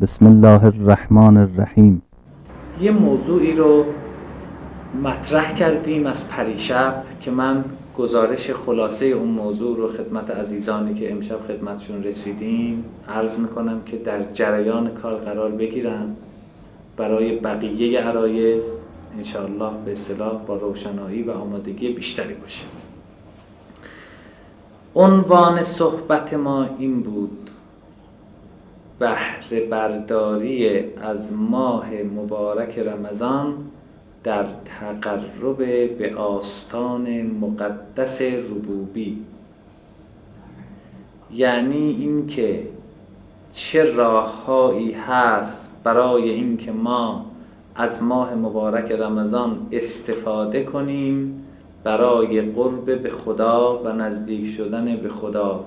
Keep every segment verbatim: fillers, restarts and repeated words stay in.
بسم الله الرحمن الرحیم. یه موضوعی رو مطرح کردیم از پریشب که من گزارش خلاصه اون موضوع رو خدمت عزیزانی که امشب خدمتشون رسیدیم عرض میکنم که در جریان کار قرار بگیرم برای بقیه عرایض انشاءالله به اصطلاح با روشنایی و آمادگی بیشتری باشه. عنوان صحبت ما این بود: بهره برداری از ماه مبارک رمضان در تقرب به آستان مقدس ربوبی، یعنی این که چه راههایی هست برای این که ما از ماه مبارک رمضان استفاده کنیم برای قرب به خدا و نزدیک شدن به خدا.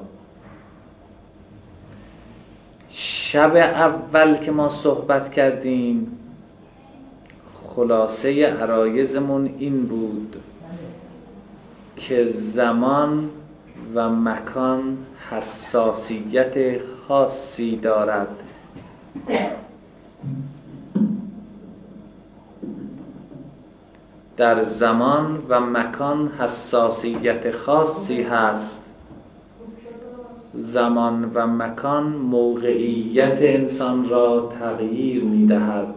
شب اول که ما صحبت کردیم خلاصه عرایضمون این بود که زمان و مکان حساسیت خاصی دارد. در زمان و مکان حساسیت خاصی هست. زمان و مکان موقعیت انسان را تغییر می‌دهد.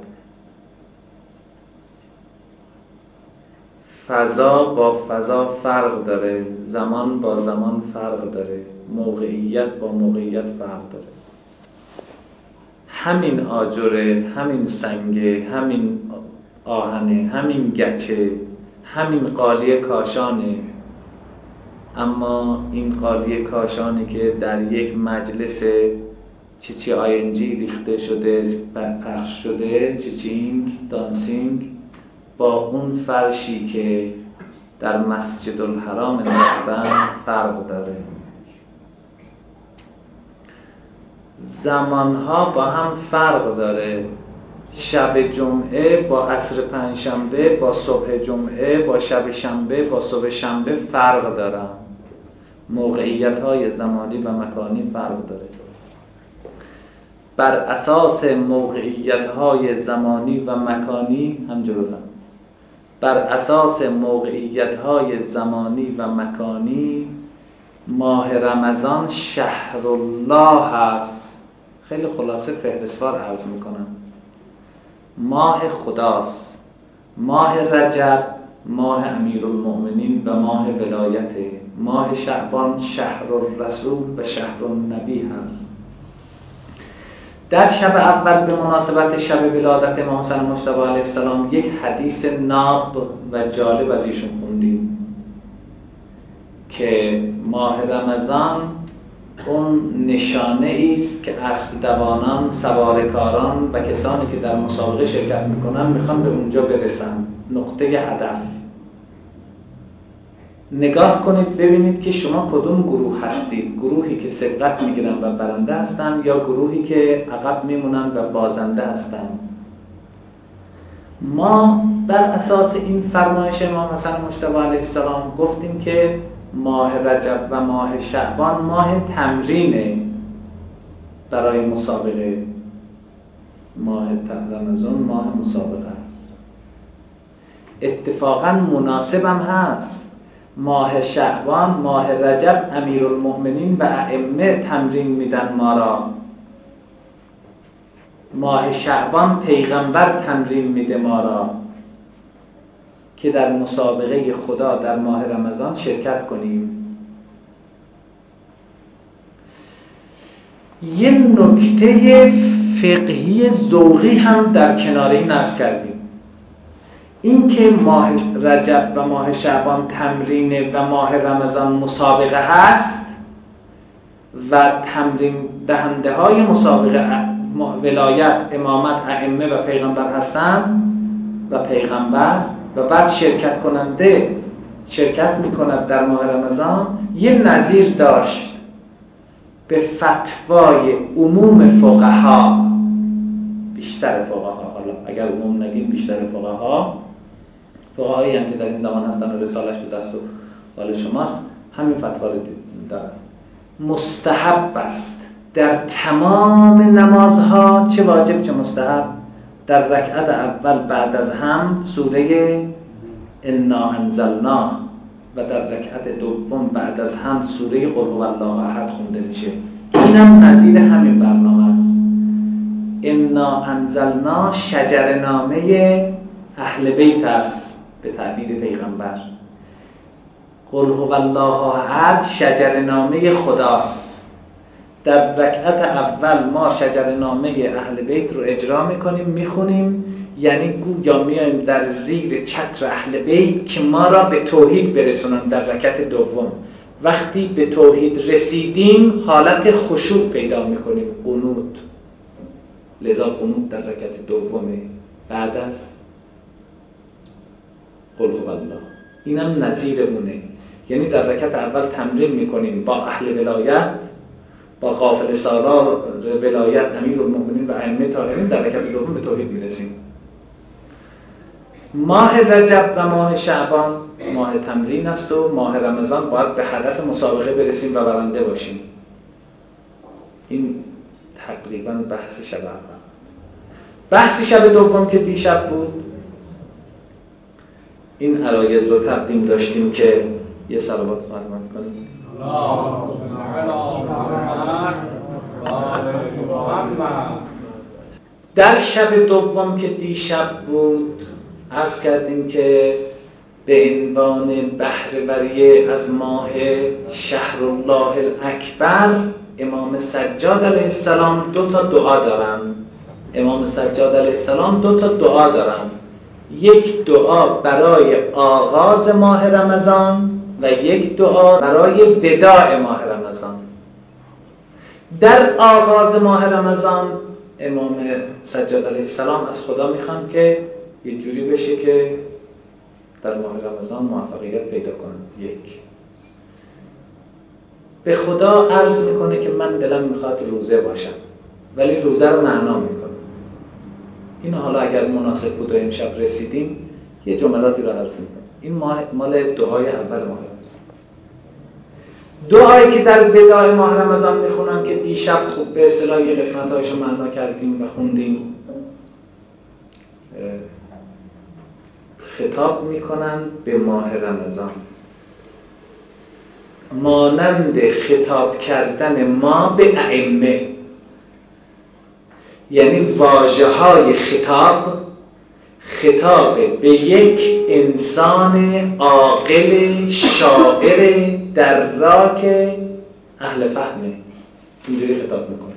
فضا با فضا فرق داره، زمان با زمان فرق داره، موقعیت با موقعیت فرق داره. همین آجره، همین سنگه، همین آهنه، همین گچه، همین قالی کاشانه، اما این قالی کاشانی که در یک مجلس چی چی آینجی ریخته شده، پخش شده، چیچینگ، دانسینگ، با اون فرشی که در مسجد الحرام انداختن فرق داره. زمانها با هم فرق داره. شب جمعه با عصر پنجشنبه، با صبح جمعه، با شب شنبه، با صبح شنبه فرق دارن. موقعیت‌های زمانی و مکانی فرق داره. بر اساس موقعیت‌های زمانی و مکانی همجورن. بر اساس موقعیت‌های زمانی و مکانی ماه رمضان شهر الله هست. خیلی خلاصه فهرستوار عرض میکنم. ماه خداست. ماه رجب ماه امیرالمؤمنین و ماه ولایته. ماه شعبان شهر الرسول و شهر النبی هست. در شب اول به مناسبت شب ولادت امام حسن مجتبی علیه السلام یک حدیث ناب و جالب از ایشون خوندیم که ماه رمضان اون نشانه است که اسب دوانان، سوارکاران و کسانی که در مسابقه شرکت میکنن میخوان به اونجا برسن، نقطه هدف. نگاه کنید ببینید که شما کدوم گروه هستید، گروهی که سبقت میگیرن و برنده هستن یا گروهی که عقب میمونن و بازنده هستن. ما بر اساس این فرمایش امام حسن مجتبی علیه السلام گفتیم که ماه رجب و ماه شعبان ماه تمرینه برای مسابقه. ماه رمضان ماه مسابقه است. اتفاقا مناسب هم هست. ماه شعبان، ماه رجب امیرالمؤمنین و ائمه تمرین میدن ما را. ماه شعبان پیغمبر تمرین میده ما را که در مسابقه خدا در ماه رمضان شرکت کنیم. یه نکته فقهی ذوقی هم در کنار این عرض کردیم. این که ماه رجب و ماه شعبان تمرینه و ماه رمضان مسابقه هست و تمرین دهنده های مسابقه ولایت، امامت، ائمه و پیغمبر هستن و پیغمبر و بعد شرکت کننده شرکت میکند در ماه رمضان، یه نظیر داشت به فتوای عموم فقها، بیشتر فقها، حالا اگر عموم نگیم بیشتر فقها، فقهایی هم که در این زمان هستن و رسالش تو دست و بال شماست، همین فتوا رو دارن. مستحب است در تمام نمازها چه واجب چه مستحب در رکعت اول بعد از حمد سوره انا انزلناه و در رکعت دوم بعد از حمد سوره قل هو الله احد خونده میشه. اینم نظیر همین برنامه است. انا انزلنا شجرنامه اهل بیت است به تعبیر پیغمبر. قل هو الله احد شجرنامه خداست. در رکعت اول ما شجرنامه اهل بیت رو اجرا میکنیم میخونیم، یعنی گویا میایم در زیر چتر اهل بیت که ما را به توحید برسونن. در رکعت دوم وقتی به توحید رسیدیم حالت خشوع پیدا میکنیم، قنوت. لذا قنوت در رکعت دومه بعد از قل هو الله. اینم نظیر اونه، یعنی در رکعت اول تمرین میکنیم با اهل ولایت، با قافله سالار ولایت امیرالمؤمنین و ائمه طاهرین، در رکعت دوم به توحید میرسیم. ماه رجب و ماه شعبان ماه تمرین است و ماه رمضان باید به هدف مسابقه برسیم و برنده باشیم. این تقریبا بحث شب اول. بحث شب دوم که دیشب بود، این عرایض رو تقدیم داشتیم که یه صلوات فرمایید کنیم. در شب دوم که دیشب بود عرض کردیم که به عنوان بهره وری از ماه شهر الله الاکبر امام سجاد علیه السلام دو تا دعا دارن. امام سجاد علیه السلام دو تا دعا دارن. یک دعا برای آغاز ماه رمضان و یک دعا برای وداع ماه رمضان. در آغاز ماه رمضان امام سجاد علیه السلام از خدا میخوان که یه جوری بشه که در ماه رمضان موفقیت پیدا کنن. یک به خدا عرض میکنه که من دلم میخواد روزه باشم، ولی روزه رو معنا میکنه. این حالا اگر مناسب بود و امشب رسیدیم یه جملاتی رو عرض میکنم. این ماه مال دعای اول ماه رمضان. دعایی که در وداع ماه رمضان میخونم که دیشب خوب به اصطلاح یه قسمت‌هایشو معنا کردیم و خوندیم، خطاب میکنن به ماه رمضان مانند خطاب کردن ما به ائمه، یعنی واژه های خطاب خطاب به یک انسان عاقل شاعر در راک اهل فهمه. اینجوری خطاب میکنه.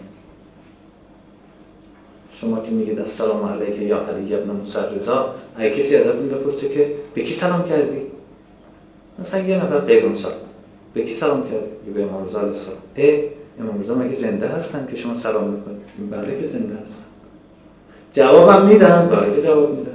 شما که میگید السلام علیک یا علی ابن موسی رضا، اگه کسی ازتون بپرسه که به کی سلام کردی؟ مثلا یه نفر غیر مسلمان به کی سلام کردی؟ به امام رضا علیه السلام. اه امام رضا مگه زنده هستن که شما سلام میکنید؟ بله که زنده هستن. جوابم میدن؟ بله که جواب میدن.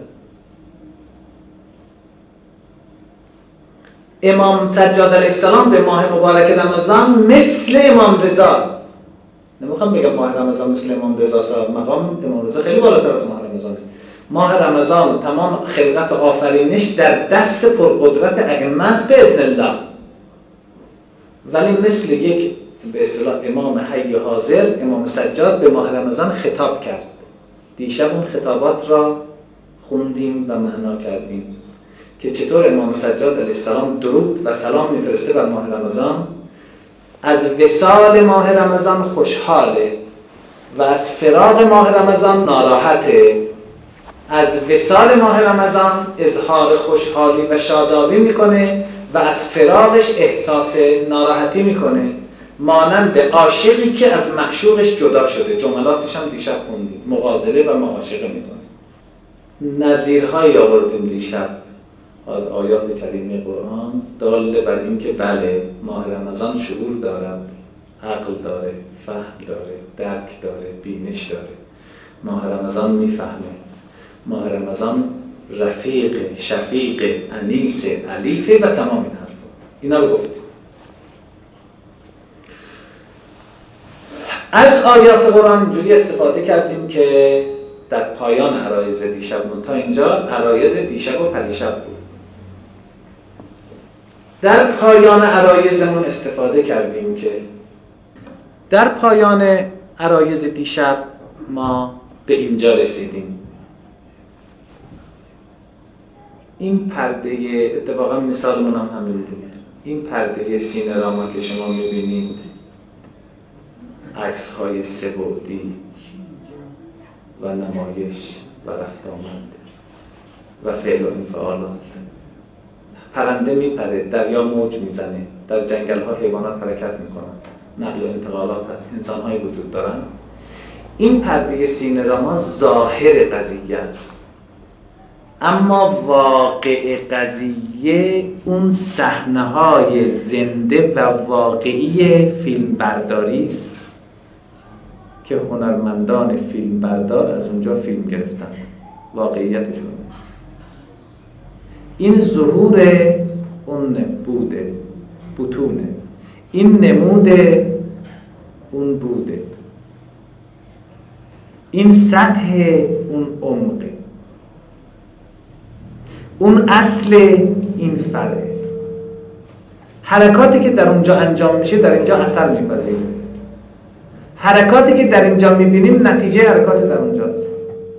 امام سجاد علیه السلام به ماه مبارک رمضان مثل امام رضا، نمیخوام بگم ماه رمضان مثل امام رضا، مقام امام رضا خیلی بالاتر از ماه رمضانه. ماه رمضان تمام خلقت آفرینش در دست پرقدرت ائمه است باذن الله، ولی مثل یک به اصطلاح امام حی حاضر امام سجاد به ماه رمضان خطاب کرد. دیشب اون خطابات را خوندیم و معنا کردیم که چطور امام سجاد علیه السلام درود و سلام میفرسته بر ماه رمضان، از وصال ماه رمضان خوشحاله و از فراق ماه رمضان ناراحته. از وصال ماه رمضان اظهار خوشحالی و شادابی میکنه و از فراقش احساس ناراحتی میکنه، مانند عاشقی که از معشوقش جدا شده. جملاتش هم دیشب خوندیم. مغازله و معاشقه میکنه. نظیرهایی آوردیم دیشب از آیات کریمه قرآن دال بر این که بله ماه رمضان شعور دارد، عقل داره، فهم داره، درک داره، بینش داره. ماه رمضان میفهمه. ماه رمضان رفیق، شفیق، انیس، علیفه و تمام این حرفا. اینا رو گفتیم. از آیات قرآن اینجوری استفاده کردیم که در پایان عرایض دیشبمون تا اینجا عرایض دیشب و پریشب بود. در پایان عرایضمون استفاده کردیم که در پایان عرایض دیشب ما به اینجا رسیدیم. این پرده، اتفاقا مثالمون هم همین بود، این پرده سینراما که شما میبینید، عکس های سه بعدی و نمایش و رفت آمد و فعل و انفعالات. پرنده میپره، دریا موج میزنه، در جنگل ها حیوانات حرکت میکنن، نقل و انتقالات هست، انسان های وجود دارن. این پرده سینراما ظاهر قضیه است، اما واقع قضیه اون صحنه‌های زنده و واقعی فیلم برداری است که هنرمندان فیلم بردار از اونجا فیلم گرفتن، واقعیتشون. این ظهور اون بوده، بطونه، این نموده اون بوده، این سطح اون عمقه، اون اصل این فره. حرکاتی که در اونجا انجام میشه در اینجا اثر میپذیره. حرکاتی که در اینجا میبینیم نتیجه حرکات در اونجاست.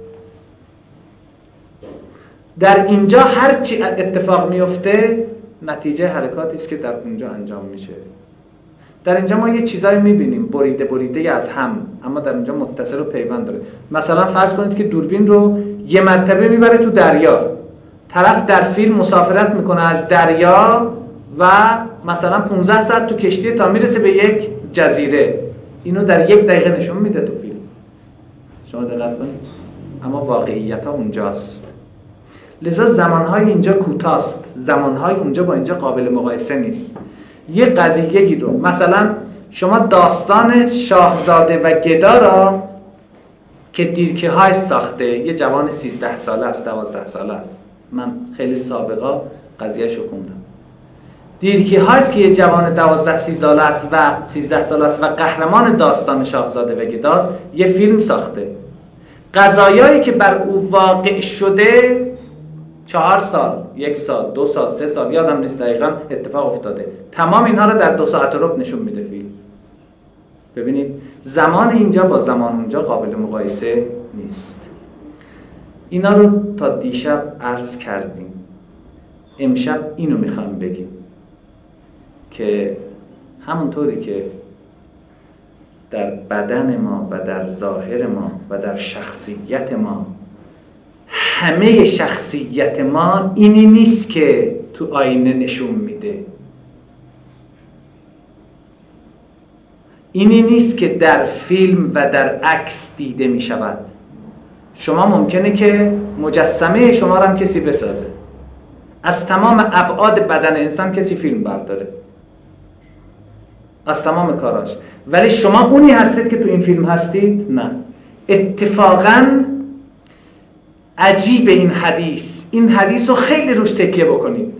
در اینجا هر چی اتفاق میفته نتیجه حرکاتی است که در اونجا انجام میشه. در اینجا ما یه چیزایی میبینیم بریده بریده از هم، اما در اینجا متصل و پیوند داره. مثلا فرض کنید که دوربین رو یه مرتبه میبره تو دریا، طرف در فیلم مسافرت میکنه از دریا و مثلا پانزده ساعت تو کشتی تا میرسه به یک جزیره. اینو در یک دقیقه نشون میده تو فیلم، شما دقت کنید، اما واقعیت ها اونجاست. لذا زمانهای اینجا کوتاست، زمانهای اونجا با اینجا قابل مقایسه نیست. یه قضیه‌ای رو مثلا شما داستان شاهزاده و گدا را که دیرکه های ساخته، یه جوان سیزده ساله است، دوازده ساله است، من خیلی سابقا قضیه‌شو خوندم. دیرکه هاست که یه جوان دوازده سی ساله است و سیزده ساله است و قهرمان داستان شاهزاده و گداست، یه فیلم ساخته. قضایایی که بر او واقع شده چهار سال، یک سال، دو سال، سه سال، یادم نیست دقیقا اتفاق افتاده. تمام اینها رو در دو ساعت و ربع نشون میده فیلم. ببینید زمان اینجا با زمان اونجا قابل مقایسه نیست. اینا رو تا دیشب عرض کردیم. امشب اینو میخوام بگیم که همونطوری که در بدن ما و در ظاهر ما و در شخصیت ما، همه شخصیت ما اینی نیست که تو آینه نشون میده، اینی نیست که در فیلم و در عکس دیده میشود. شما ممکنه که مجسمه شما رو هم کسی بسازه، از تمام ابعاد بدن انسان کسی فیلم برداره، از تمام کاراش، ولی شما اونی هستید که تو این فیلم هستید؟ نه. اتفاقاً عجیب این حدیث، این حدیث رو خیلی روش تکیه بکنید.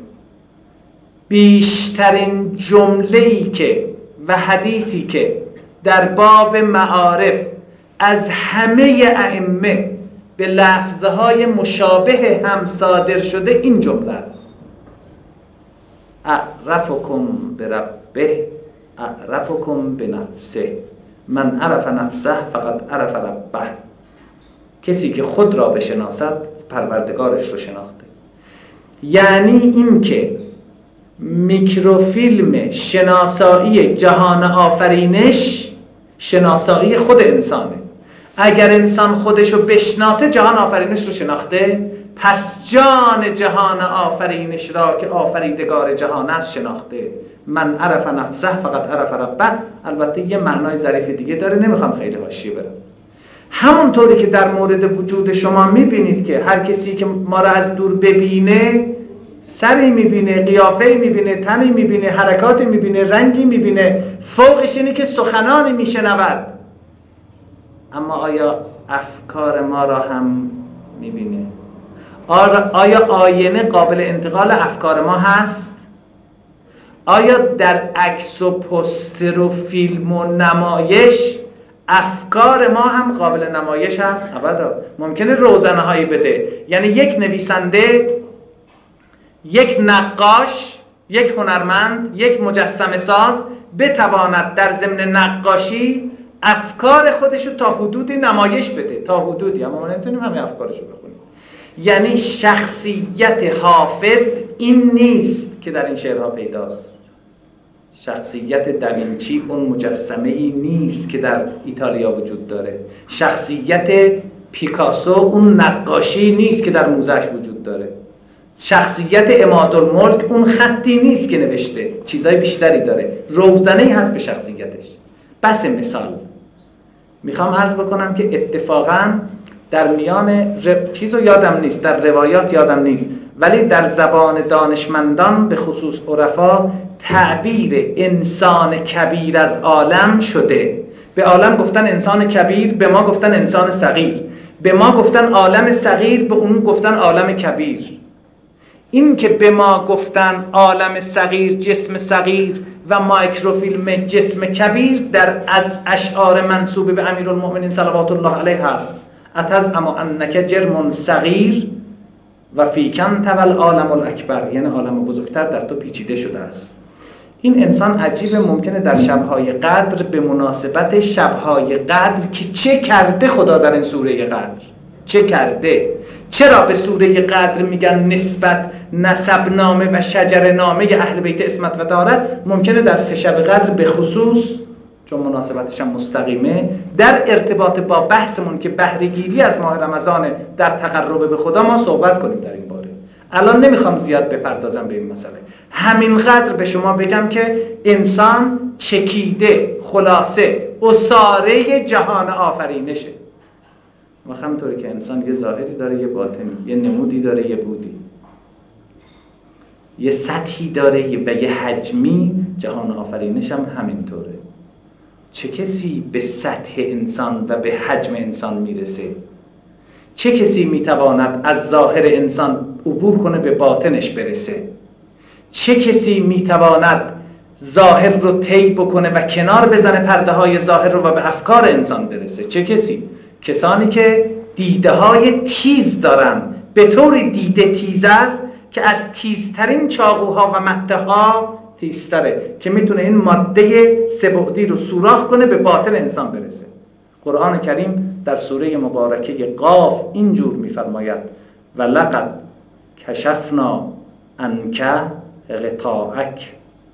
بیشترین جمله‌ای که و حدیثی که در باب معارف از همه ائمه به لفظهای مشابه هم صادر شده این جمله است: اعرفکم بربه اعرفکم بنفسه، من عرف نفسه فقط عرف ربه. کسی که خود را بشناسد پروردگارش رو شناخته. یعنی این که میکروفیلم شناسایی جهان آفرینش شناسایی خود انسانه. اگر انسان خودش رو بشناسه جهان آفرینش رو شناخته، پس جان جهان آفرینش را که آفریدگار جهان است شناخته. من عرف نفسه فقط عرف ربه. البته یه معنای ظریف دیگه داره، نمیخوام خیلی حاشیه برم. همونطوری که در مورد وجود شما میبینید که هر کسی که ما را از دور ببینه سری میبینه، قیافه‌ای میبینه، تنی میبینه، حرکاتی میبینه، رنگی میبینه، فوقش اینی که سخنانی میشنود. اما آیا افکار ما را هم میبینه؟ آیا آینه قابل انتقال افکار ما هست؟ آیا در عکس و پوستر و فیلم و نمایش افکار ما هم قابل نمایش هست؟ ابدا. ممکنه روزنه هایی بده، یعنی یک نویسنده، یک نقاش یک هنرمند، یک مجسمه ساز بتواند در ضمن نقاشی افکار خودشو تا حدودی نمایش بده، تا حدودی، اما ما نمیتونیم همه افکارشو بخونیم. یعنی شخصیت حافظ این نیست که در این شعرها پیداست. شخصیت داوینچی اون مجسمه ای نیست که در ایتالیا وجود داره. شخصیت پیکاسو اون نقاشی نیست که در موزه‌اش وجود داره. شخصیت عمادالملک اون خطی نیست که نوشته، چیزای بیشتری داره. روزنه‌ای هست به شخصیتش. بس مثال میخوام عرض بکنم که اتفاقاً در میان ر... چیزو یادم نیست، در روایات یادم نیست، ولی در زبان دانشمندان به خصوص عرفا تعبیر انسان کبیر از عالم شده. به عالم گفتن انسان کبیر، به ما گفتن انسان صغیر، به ما گفتن عالم صغیر، به اون گفتن عالم کبیر. این که به ما گفتن عالم صغیر جسم صغیر و مایکروفیلم جسم کبیر در از اشعار منسوب به امیرالمؤمنین صلوات الله علیه هست. اتزعم انک جرم صغیر و فیکن تول عالم الاکبر، یعنی عالم بزرگتر در تو پیچیده شده است. این انسان عجیبه، ممکنه در شبهای قدر به مناسبت شبهای قدر که چه کرده خدا در این سوره قدر، چه کرده، چرا به سوره قدر میگن نسبت نسب نامه و شجر نامه اهل بیت اسمت و طهارت، ممکنه در سه شب قدر به خصوص، چون مناسبتش هم مستقیمه، در ارتباط با بحثمون که بهره‌گیری از ماه رمضان در تقرب به خدا ما صحبت کنیم در این باره. الان نمیخوام زیاد بپردازم به این مسئله، همینقدر به شما بگم که انسان چکیده، خلاصه اساره جهان آفرینشه. و همونطوری که انسان یه ظاهری داره، یه باطنی، یه نمودی داره، یه بودی، یه سطحی داره و یه حجمی، جهان آفرینش هم همینطوره. چه کسی به سطح انسان و به حجم انسان میرسه؟ چه کسی میتواند از ظاهر انسان عبور کنه به باطنش برسه؟ چه کسی میتواند ظاهر رو طی بکنه و کنار بزنه پرده های ظاهر رو و به افکار انسان برسه؟ چه کسی؟ کسانی که دیده های تیز دارن، به طوری دیده تیز است که از تیزترین چاقوها و مته ها تیزتره، که میتونه این ماده سه‌بعدی رو سوراخ کنه به باطن انسان برسه. قرآن کریم در سوره مبارکه قاف اینجور میفرماید و لقد کشفنا عنک غطاءک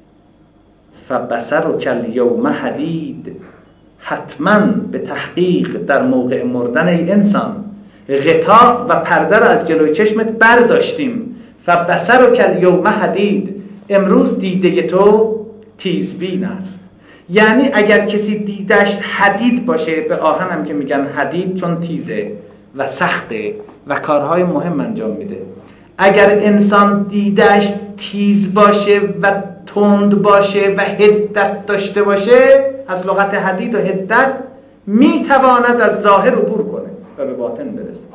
فبصرک الیوم حدید. حتما به تحقیق در موقع مردن ای انسان غطا و پرده رو از جلوی چشمت برداشتیم. فبصرک الیوم حدید، امروز دیده تو تیزبین است. یعنی اگر کسی دیدش حدید باشه، به آهن هم که میگن حدید چون تیزه و سخته و کارهای مهم انجام میده، اگر انسان دیدش تیز باشه و تند باشه و حدت داشته باشه، از لغت حدید و حدت، میتواند از ظاهر عبور کنه و به باطن برسه.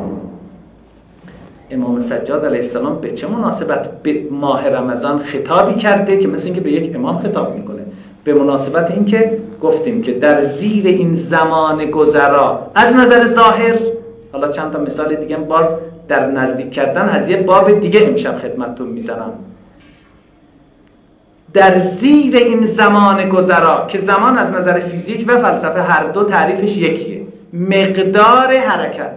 امام سجاد علیه السلام به چه مناسبت به ماه رمضان خطابی کرده که مثل اینکه به یک امام خطاب میکنه؟ به مناسبت اینکه گفتیم که در زیر این زمان گذرا از نظر ظاهر، حالا چند تا مثال دیگه باز در نزدیک کردن از یه باب دیگه امشب خدمتتون میزنم، در زیر این زمان گذرا که زمان از نظر فیزیک و فلسفه هر دو تعریفش یکیه، مقدار حرکت،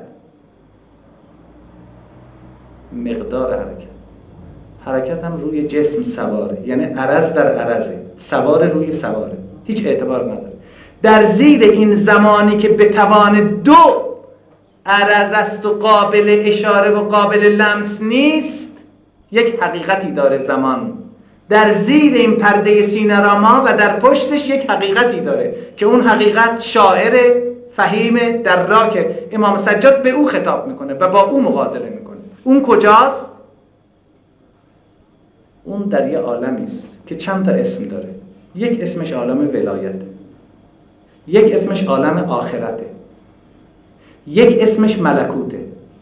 مقدار حرکت حرکت هم روی جسم سواره، یعنی عرض در عرضه، سوار روی سواره، هیچ اعتبار نداره. در زیر این زمانی که به توان دو عرض است و قابل اشاره و قابل لمس نیست، یک حقیقتی داره زمان. در زیر این پرده سینه‌راما و در پشتش یک حقیقتی داره که اون حقیقت شاعر فهیم در را که امام سجاد به او خطاب میکنه و با او مغازله میکنه. اون کجاست؟ اون در یه عالمی است که چند تا اسم داره. یک اسمش عالم ولایت، یک اسمش عالم آخرته، یک اسمش ملکوته،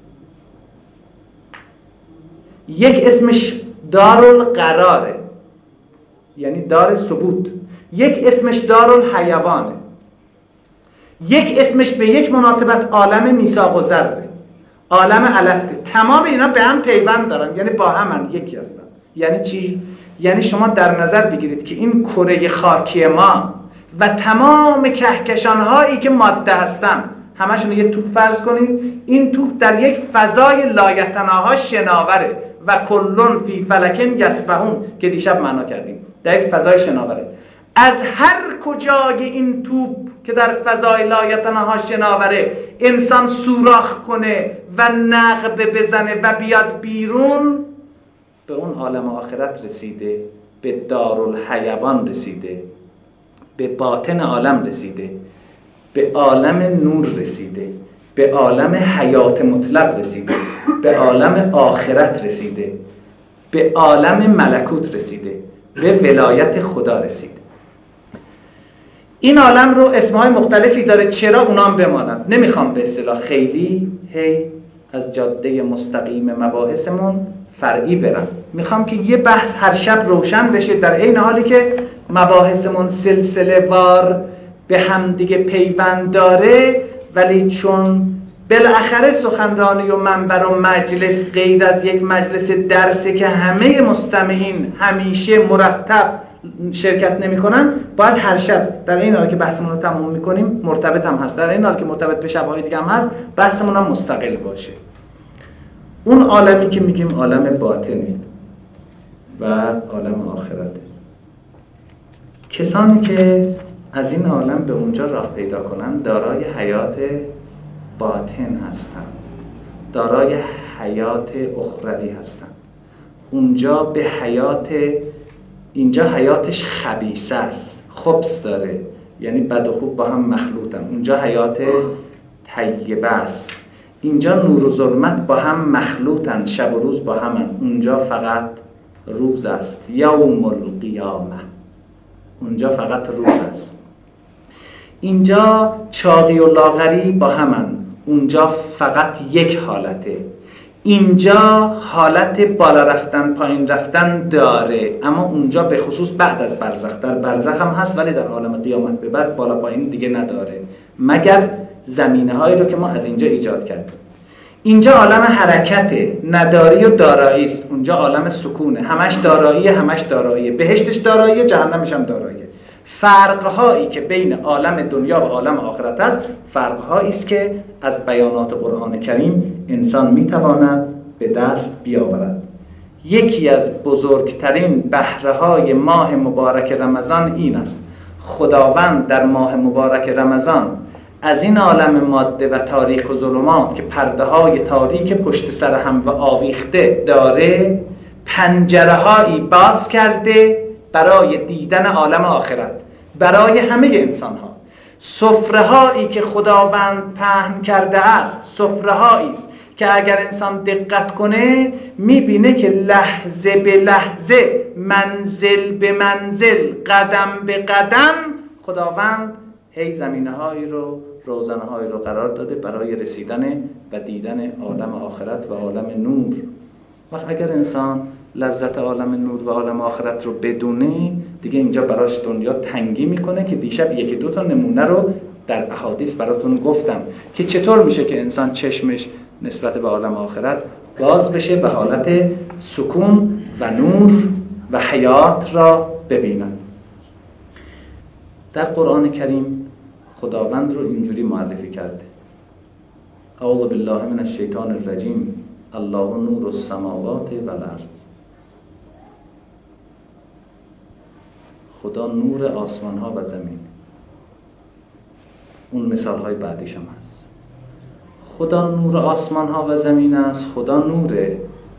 یک اسمش دارالقراره یعنی دار ثبوت، یک اسمش دارالحیوانه، یک اسمش به یک مناسبت عالم میثاق و ذره، عالم السته. تمام اینا به هم پیوند دارن، یعنی با هم یکی هستن. یعنی چی؟ یعنی شما در نظر بگیرید که این کره خاکی ما و تمام کهکشان‌هایی که ماده هستن همشون یه توپ فرض کنید، این توپ در یک فضای لایتناها شناوره و کلون فی فلکن یسبحون که دیشب معنا کردیم، در یک فضای شناوره. از هر کجای این توپ که در فضای لایتناها شناوره انسان سوراخ کنه و نقب بزنه و بیاد بیرون، به اون عالم آخرت رسیده، به دارالحیوان رسیده، به باطن عالم رسیده، به عالم نور رسیده، به عالم حیات مطلق رسیده، به عالم آخرت رسیده، به عالم ملکوت رسیده، به ولایت خدا رسیده. این عالم رو اسمهای مختلفی داره، چرا اونام بمانند. نمیخوام به اصطلاح خیلی هی از جاده مستقیم مباحثمون فرعی برم، میخوام که یه بحث هر شب روشن بشه، در این حالی که مباحثمون سلسله وار به هم دیگه پیوند داره، ولی چون بالاخره سخنرانی و منبر و مجلس غیر از یک مجلس درسه که همه مستمعین همیشه مرتب شرکت نمی کنن، باید هر شب در این حال که بحثمون رو تموم میکنیم مرتبط هم هست، در این حال که مرتبط به شبهای دیگه هم هست، بحثمون هم مستقل باشه. اون عالمی که میگیم عالم باطنی و عالم آخرته، کسانی که از این عالم به اونجا راه پیدا کنن دارای حیات باطن هستن، دارای حیات اخروی هستن. اونجا به حیات، اینجا حیاتش خبیثه است، خبث داره، یعنی بد و خوب با هم مخلوطن. اونجا حیات طیبه است، اینجا نور و ظلمت با هم مخلوطن، شب و روز با همن. اونجا فقط روز است، یوم القیامه، اونجا فقط روز است. اینجا چاقی و لاغری با همن، اونجا فقط یک حالته. اینجا حالت بالا رفتن پایین رفتن داره، اما اونجا به خصوص بعد از برزخ، در برزخ هم هست ولی در عالم قیامت به بعد بالا پایین دیگه نداره، مگر زمینه هایی رو که ما از اینجا ایجاد کردیم. اینجا عالم حرکته، نداری و دارایی است. اونجا عالم سکونه، همش دارایی، همش دارایی، بهشتش دارایی، جهنمش هم دارایی. فرق‌هایی که بین عالم دنیا و عالم آخرت است، فرق‌هایی است که از بیانات قرآن کریم انسان می‌تواند به دست بیاورد. یکی از بزرگترین بهره‌های ماه مبارک رمضان این است: خداوند در ماه مبارک رمضان از این عالم ماده و تاریک و ظلمات که پرده‌های تاریک پشت سر هم و آویخته داره، پنجره‌هایی باز کرده برای دیدن عالم آخرت، برای همه انسان ها. سفره هایی که خداوند پهن کرده است، سفره هایی است که اگر انسان دقت کنه میبینه که لحظه به لحظه، منزل به منزل، قدم به قدم خداوند هی زمینه هایی رو، روزنه هایی رو قرار داده برای رسیدن و دیدن عالم آخرت و عالم نور. وقت اگر انسان لذت عالم نور و عالم آخرت رو بدونه، دیگه اینجا براش دنیا تنگی میکنه، که دیشب یکی دو تا نمونه رو در احادیث براتون گفتم که چطور میشه که انسان چشمش نسبت به عالم آخرت باز بشه و حالت سکون و نور و حیات را ببینن. در قرآن کریم خداوند رو اینجوری معرفی کرده: اعوذ بالله من الشیطان الرجیم، الله نور السماوات و الارض. خدا نور آسمان ها و زمین. اون مثال های بعدیش هم هست. خدا نور آسمان ها و زمین است، خدا نوره.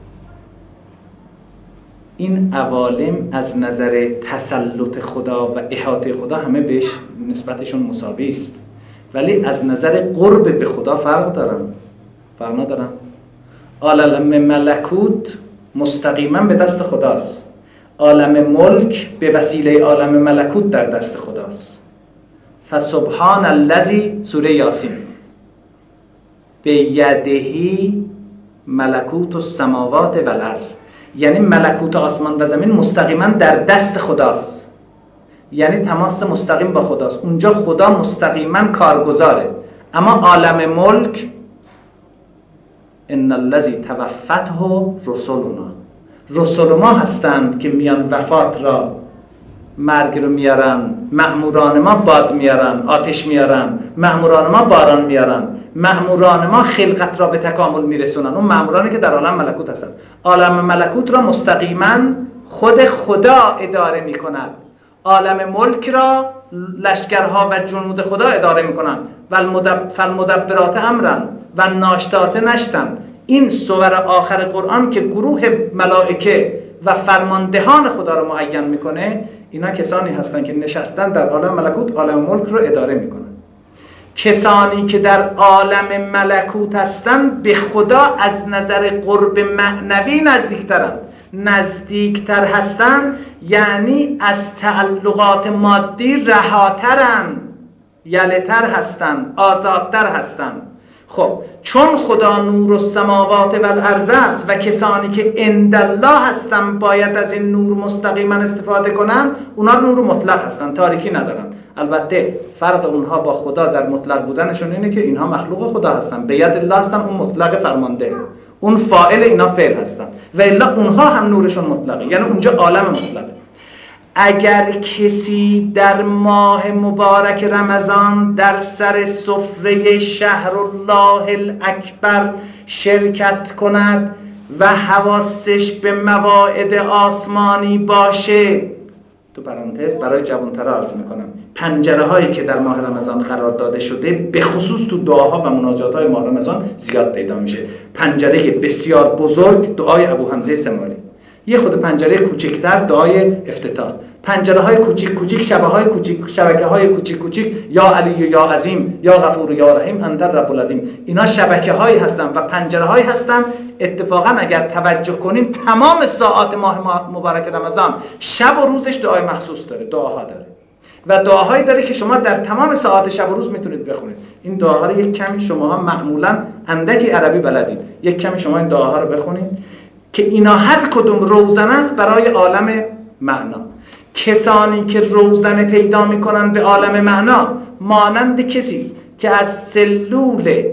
این عوالم از نظر تسلط خدا و احاطه خدا همه بهش نسبتشون مساوی است، ولی از نظر قرب به خدا فرق دارن. فرق ندارن. عالم ملکوت مستقیما به دست خداست، عالم ملک به وسیله عالم ملکوت در دست خداست. فسبحان الذی، سوره یاسین، به یدهی ملکوت السماوات و الارض، یعنی ملکوت آسمان و زمین مستقیما در دست خداست، یعنی تماس مستقیم با خداست. اونجا خدا مستقیما کارگزاره. اما عالم ملک، ان الذی توفته رسلنا، رسول ما هستند که میان وفات را، مرگ رو میارن. مأموران ما باد میارن، آتش میارن. مأموران ما باران میارن. مأموران ما خلقت را به تکامل میرسونن. اون مأمورانی که در عالم ملکوت هستن. عالم ملکوت را مستقیما خود خدا اداره میکند. عالم ملک را لشکرها و جنود خدا اداره میکنن. فالمدبرات امرن و ناشتات نشتن. این سور آخر قرآن که گروه ملائکه و فرماندهان خدا رو معین میکنه، اینا کسانی هستن که نشستن در عالم ملکوت، عالم ملک رو اداره میکنن. کسانی که در عالم ملکوت هستن به خدا از نظر قرب معنوی نزدیکترن. نزدیکتر هستن یعنی از تعلقات مادی رهاترن، یلتر هستن، آزادتر هستن. خب چون خدا نور السماوات و الارض است و کسانی که عند الله هستن باید از این نور مستقیما استفاده کنن، اونا نور مطلق هستن، تاریکی ندارن. البته فرق اونها با خدا در مطلق بودنشون اینه که اینها مخلوق خدا هستن، به ید الله هستن، اون مطلق فرمانده، اون فاعل، اینا فعل هستن. و الا اونها هم نورشون مطلقه، یعنی اونجا عالم مطلقه. اگر کسی در ماه مبارک رمضان در سر سفره شهر الله الاکبر شرکت کند و حواسش به مواعید آسمانی باشه، تو پرانتز برای جوانترها عرض میکنم، پنجره هایی که در ماه رمضان قرار داده شده به خصوص تو دعاها و مناجات های ماه رمضان زیاد پیدا میشه. پنجره بسیار بزرگ دعای ابو حمزه سمالی، یه خود پنجره کوچکتر دعای افتتاح، پنجره های کوچیک کوچیک، شبکه های کوچیک شبکه های کوچیک کوچیک، یا علی و یا عظیم، یا غفور و یا رحیم، انت رب العظیم. اینا شبکه هایی هستن و پنجره هایی هستن. اتفاقا اگر توجه کنین تمام ساعات ماه مبارک رمضان شب و روزش دعای مخصوص داره، دعاها داره و دعاهایی داره که شما در تمام ساعات شب و روز میتونید بخونید. این دعاها رو یک کمی شماها معمولا اندکی عربی بلدید، یک کمی شما این دعاها رو بخونید که اینا هر کدوم روزن است برای عالم معنا. کسانی که روزنه پیدا میکنن به عالم معنا مانند کسی است که از سلول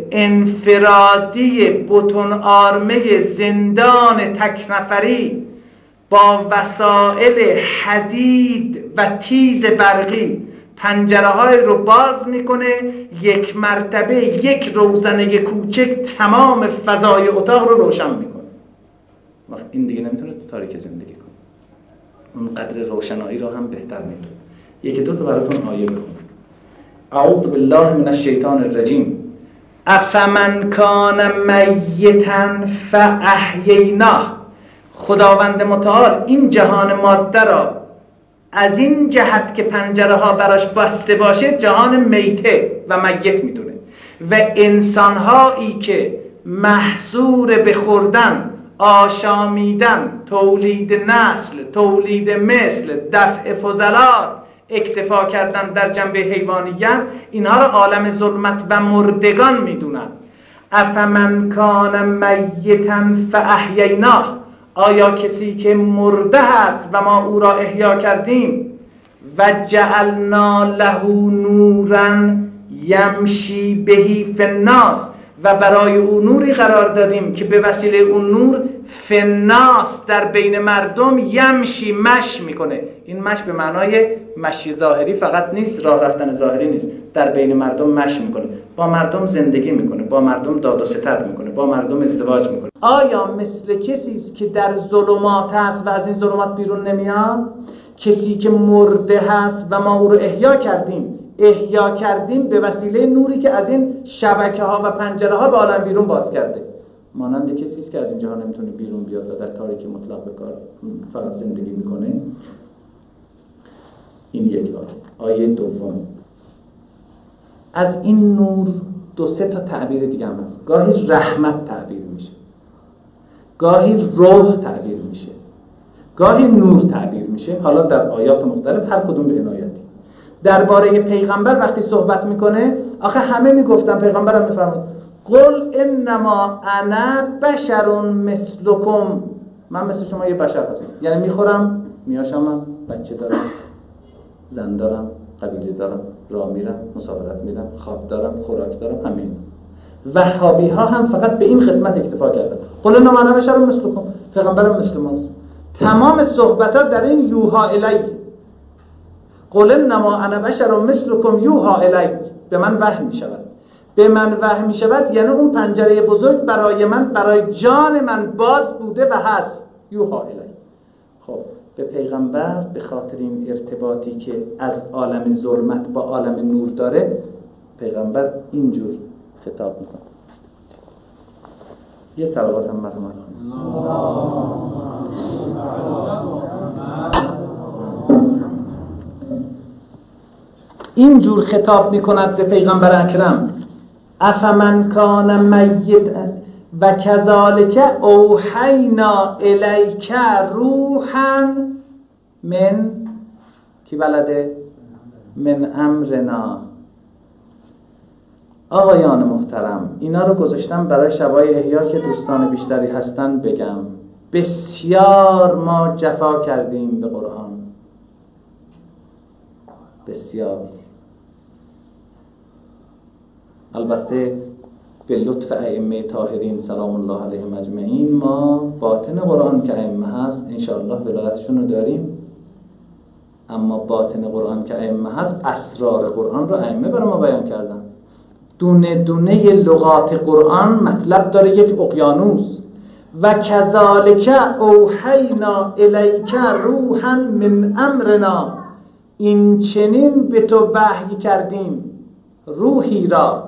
انفرادی بطن آرمه زندان تکنفری با وسایل حدید و تیز برقی پنجره های رو باز میکنه، یک مرتبه یک روزنه کوچک تمام فضای اتاق رو روشن میکنه. وقت این دیگه نمیتونه تو تاریک زندگی کنه، اون قدر روشنایی رو هم بهتر میتونه. یکی دو تا براتون آیه بخونم. اعوذ بالله من الشیطان الرجیم. افمن کان میتا فاحییناه. خداوند متعال این جهان ماده را از این جهت که پنجره ها براش بسته باشه جهان میته و میت میدونه و انسان هایی که محصور به خوردن، آشامیدن، تولید نسل، تولید مثل، دفع فضلات، اکتفا کردن در جنبه حیوانیت، اینها را عالم ظلمت و مردگان میدونن. افمن کان میتا فاحییناه. آیا کسی که مرده هست و ما او را احیا کردیم و جعلنا له نورا یمشی بهی فی الناس، و برای او نوری قرار دادیم که به وسیله اون نور فی الناس در بین مردم یمشی مش میکنه. این مش به معنای مشی ظاهری فقط نیست، راه رفتن ظاهری نیست، در بین مردم مش میکنه، با مردم زندگی میکنه، با مردم داد و ستد میکنه، با مردم ازدواج میکنه. آیا مثل کسی است که در ظلمات هست و از این ظلمات بیرون نمیاد؟ کسی که مرده هست و ما او رو احیا کردیم احیا کردیم به وسیله نوری که از این شبکه ها و پنجره ها به عالم بیرون باز کرده، مانند کسی است که از این جهان نمیتونه بیرون بیاد و در تاریکی مطلق به کار فقط زندگی میکنه. این یک آیه. آیه دوم، از این نور دو سه تا تعبیر دیگه هم هست. گاهی رحمت تعبیر میشه، گاهی روح تعبیر میشه، گاهی نور تعبیر میشه، حالا در آیات مختلف هر کدوم به عنایتی. درباره پیغمبر وقتی صحبت میکنه، آخه همه میگفتن، پیغمبر هم میفرمود قل انما انا بشر مثلکم، من مثل شما یه بشر هستم، یعنی میخورم، میاشمم، بچه دارم، زن دارم، قبیله دارم، راه میرم، مسافرت میرم، خواب دارم، خوراک دارم، همین. وهابی ها هم فقط به این قسمت اکتفا کردن. قل انما انا بشر مثلکم، پیغمبرم مثل ماست. تمام صحبت ها در این یوها الی. قل انما انا بشر مثلکم یوها الی، به من وحی می شود. به من وحی می شود یعنی اون پنجره بزرگ برای من، برای جان من باز بوده و هست. یوها الی. خب به پیغمبر به خاطر این ارتباطی که از عالم ظلمت با عالم نور داره، پیغمبر اینجور خطاب میکنه. یه صلوات هم مرحمت کنه. اینجور خطاب میکند به پیغمبر اکرم. افمن کان میت و کذالک اوحینا الیک روحا من کی بلده؟ من امرنا. آقایان محترم، اینا رو گذاشتم برای شبای احیا که دوستان بیشتری هستن بگم. بسیار ما جفا کردیم به قرآن، بسیار. البته به لطف ائمه طاهرین سلام الله علیهم اجمعین ما باطن قرآن که ائمه هست انشاءالله ولایتشون رو داریم، اما باطن قرآن که ائمه هست اسرار قرآن رو ائمه برای ما بیان کردن. دونه دونه لغات قرآن مطلب داره یک اقیانوس. و کذالک اوحینا الیک روحا من امرنا، این چنین به تو وحی کردیم روحی را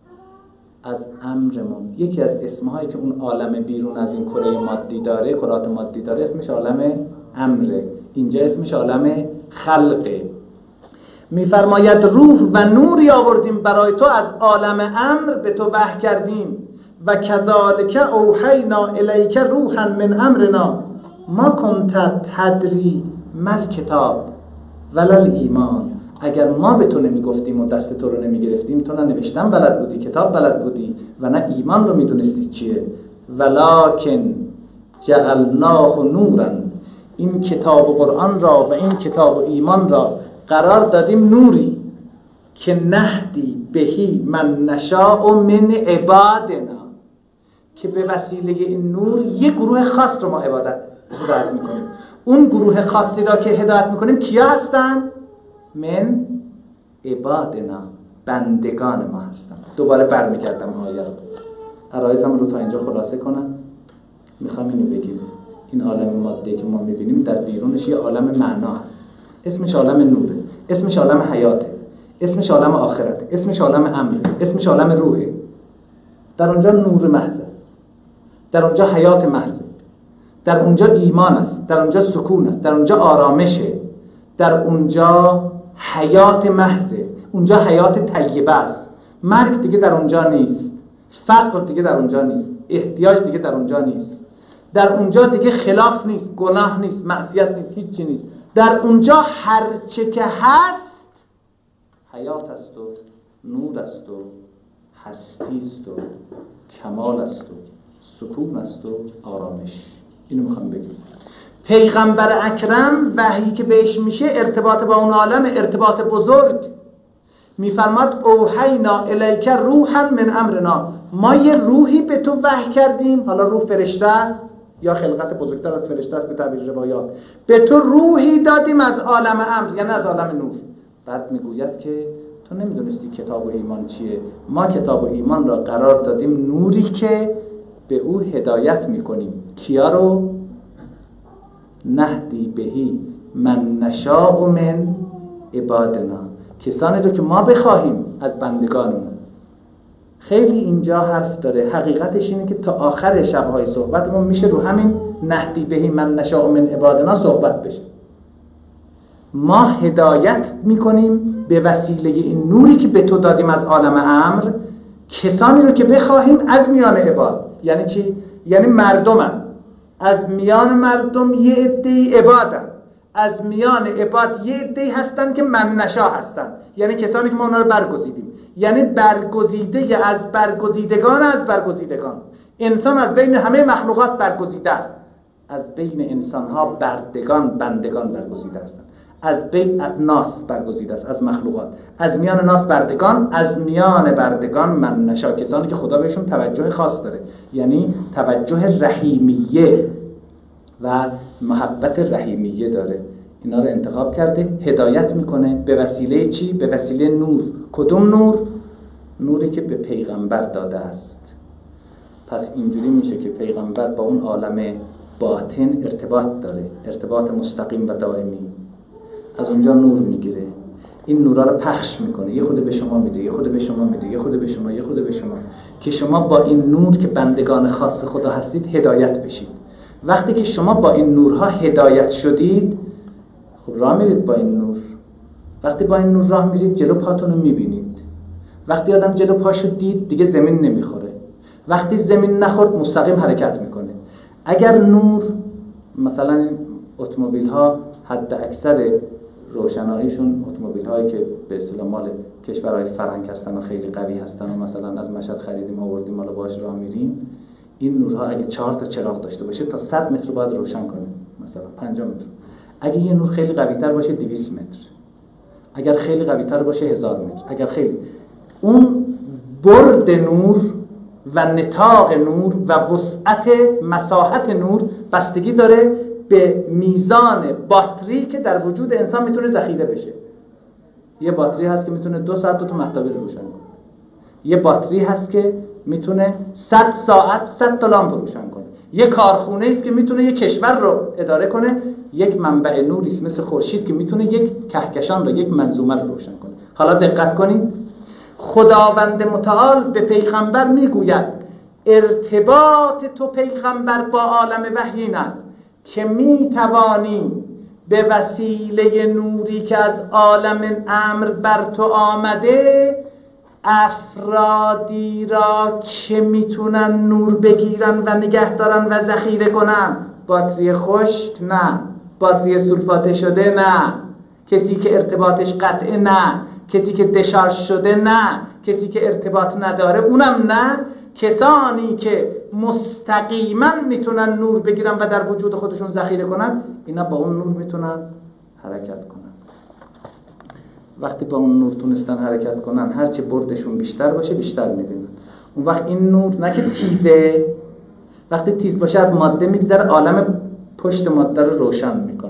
از امرمون. یکی از اسمهایی که اون عالم بیرون از این کره مادی داره، کرات مادی داره، اسمش عالم امره. اینجا اسمش عالم خلقه. میفرماید روح و نوری آوردیم برای تو از عالم امر به تو وحی کردیم. و کذالک اوحینا الیک روحا من امرنا ما کنت تدری مل کتاب ولل ایمان. اگر ما به تو نمیگفتیم و دست تو رو نمیگرفتیم، تو نه نوشتن بلد بودی، کتاب بلد بودی و نه ایمان رو میدونستی چیه. ولکن جعلناه نورا، این کتاب و قرآن را و این کتاب و ایمان را قرار دادیم نوری که نهدی بهی من نشاء من عبادنا، که به وسیله این نور یک گروه خاص رو ما عبادت هدایت میکنیم. اون گروه خاصی را که هدایت میکنیم کیا هستن؟ من عبادنا، بندگان ما هستن. دوباره برمیگردم آیه رو، عرایزم رو تا اینجا خلاصه کنم. میخوام اینو بگیم، این عالم ماده که ما میبینیم در بیرونش یه عالم معنا هست، اسمش عالم نوره، اسمش عالم حیاته، اسمش عالم آخرته، اسمش عالم امره، اسمش عالم روحه. در اونجا نور محض است، در اونجا حیات محض، در اونجا ایمان است، در اونجا سکون است، در اونجا آرامشه، در اونجا حیات محضه، اونجا حیات طیبه است. مرگ دیگه در اونجا نیست، فقر دیگه در اونجا نیست، احتیاج دیگه در اونجا نیست، در اونجا دیگه خلاف نیست، گناه نیست، معصیت نیست، هیچی نیست. در اونجا هر چه که هست حیات است و نور است و هستی است و کمال است و سکون است و آرامش. اینو میخوام بگم. پیغمبر اکرم وحی که بهش میشه ارتباط با اون عالم ارتباط بزرگ. میفرماد اوحینا الیک روحا من امرنا، ما یه روحی به تو وحی کردیم. حالا روح فرشته است یا خلقت بزرگتر از فرشته است به تعبیر روایات. به تو روحی دادیم از عالم امر، یعنی از عالم نور. بعد میگوید که تو نمیدونستی کتاب و ایمان چیه، ما کتاب و ایمان را قرار دادیم نوری که به او هدایت میکنیم. کیا رو؟ نهدی بهی من نشاء من عبادنا، کسانی رو که ما بخواهیم از بندگانمون. خیلی اینجا حرف داره. حقیقتش اینه که تا آخر شبهای صحبتمون میشه رو همین نهدی بهی من نشاء من عبادنا صحبت بشه. ما هدایت میکنیم به وسیله این نوری که به تو دادیم از عالم امر، کسانی رو که بخواهیم از میان عباد. یعنی چی؟ یعنی مردمن، از میان مردم یه عده‌ای عبادن، از میان عباد یه عده‌ای هستن که من نشا هستن، یعنی کسانی که ما اونا رو برگزیدیم. یعنی برگزیده از برگزیدگان از برگزیدگان. انسان از بین همه مخلوقات برگزیده است، از بین انسان‌ها بردگان بندگان برگزیده هستند. از بین ناس برگزیده است، از مخلوقات، از میان ناس بردگان، از میان بردگان من نشا، کسانی که خدا بهشون توجه خاص داره، یعنی توجه رحیمیه و محبت رحیمیه داره، اینا رو انتخاب کرده، هدایت میکنه. به وسیله چی؟ به وسیله نور. کدوم نور؟ نوری که به پیغمبر داده است. پس اینجوری میشه که پیغمبر با اون عالم باطن ارتباط داره، ارتباط مستقیم و دائمی، از اونجا نور میگیره، این نورا رو پخش میکنه، یه خود به شما میده، یه خود به شما میده، یه خود به شما، یه خود به شما، که شما با این نور که بندگان خاص خدا هستید هدایت بشید. وقتی که شما با این نورها هدایت شدید، خب راه میرید با این نور. وقتی با این نور راه میرید جلو پاتون رو میبینید. وقتی آدم جلو پاشو دید دیگه زمین نمیخوره. وقتی زمین نخورد مستقیم حرکت میکنه. اگر نور، مثلا اتومبیل ها حد اکثر روشناییشون اتومبیل هایی که به اصطلاح مال کشورهای فرنگ هستن و خیلی قوی هستن و مثلا از مشهد خریدیم آوردیم مال باهاش راه میریم، این نورها اگه چهار تا چراغ داشته باشه تا صد متر باید روشن کنه، مثلا پنجاه متر. اگه یه نور خیلی قوی تر باشه دویست متر، اگر خیلی قوی تر باشه هزار متر، اگر خیلی، اون برد نور و نطاق نور و وسعت مساحت نور بستگی داره به میزان باتری که در وجود انسان میتونه ذخیره بشه. یه باتری هست که میتونه دو ساعت دو تا مهتابی رو روشن کنه. یه باتری هست که میتونه صد ساعت صد تا لامپ روشن کنه. یه کارخونه است که میتونه یک کشور رو اداره کنه. یک منبع نوری است مثل خورشید که میتونه یک کهکشان رو، یک منظومه رو روشن کنه. حالا دقت کنید، خداوند متعال به پیغمبر میگوید ارتباط تو پیغمبر با عالم وحی این است که میتوانی به وسیله نوری که از عالم امر بر تو آمده افرادی را که میتونن نور بگیرن و نگه دارن و ذخیره کنن، باتری خشک نه، باتری سولفاته شده نه، کسی که ارتباطش قطعه نه، کسی که دشارژ شده نه، کسی که ارتباط نداره اونم نه، کسانی که مستقیما میتونن نور بگیرن و در وجود خودشون ذخیره کنن، اینا با اون نور میتونن حرکت کنن. وقتی با اون نور تونستن حرکت کنن، هرچه بردشون بیشتر باشه بیشتر میبینن. اون وقت این نور نه که تیزه، وقتی تیز باشه از ماده میگذره، عالم پشت ماده رو روشن میکنن.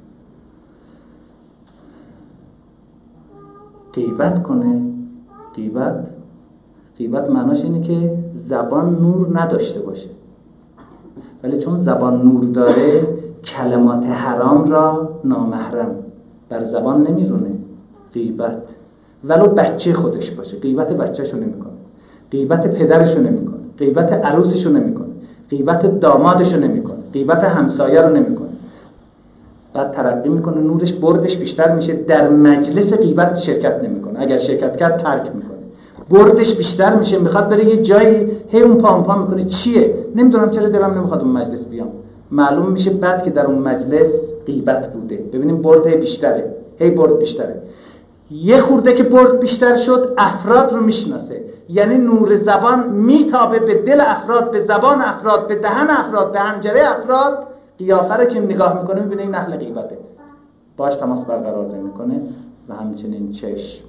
غیبت کنه، غیبت غیبت معناش اینه که زبان نور نداشته باشه، ولی چون زبان نور داره کلمات حرام را نامحرم بر زبان نمیرونه. غیبت ولو بچه خودش باشه، غیبت بچه‌شو نمیکنه، غیبت پدرشو نمیکنه، غیبت عروسشو نمیکنه، غیبت دامادشو نمیکنه، غیبت همسایه رو نمیکنه. بعد ترقی میکنه، نورش بردش بیشتر میشه، در مجلس غیبت شرکت نمیکنه، اگر شرکت کرد ترک میکنه. بردش بیشتر میشه، میخواد بره یه جایی، هی اون پام پا میکنه چیه؟ نمیدونم چرا دلم نمیخواد اون مجلس بیام. معلوم میشه بعد که در اون مجلس غیبت بوده. ببینیم برد بیشتره، هی برد بیشتره. یه خورده که برد بیشتر شد افراد رو میشناسه، یعنی نور زبان میتابه به دل افراد، به زبان افراد، به دهن افراد، به حنجره افراد. قیافه رو که نگاه میکنه میبینه این اهل غیبته، باش تماس برقرار نمیکنه. و همچنین چشم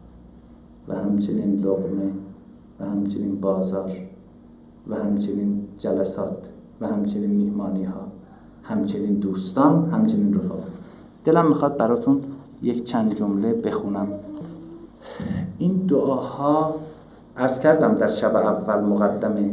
و همچنین لقمه و همچنین بازار و همچنین جلسات و همچنین میهمانی ها، همچنین دوستان، همچنین رفقا. دلم میخواد براتون یک چند جمله بخونم. این دعاها عرض کردم در شب اول مقدمه،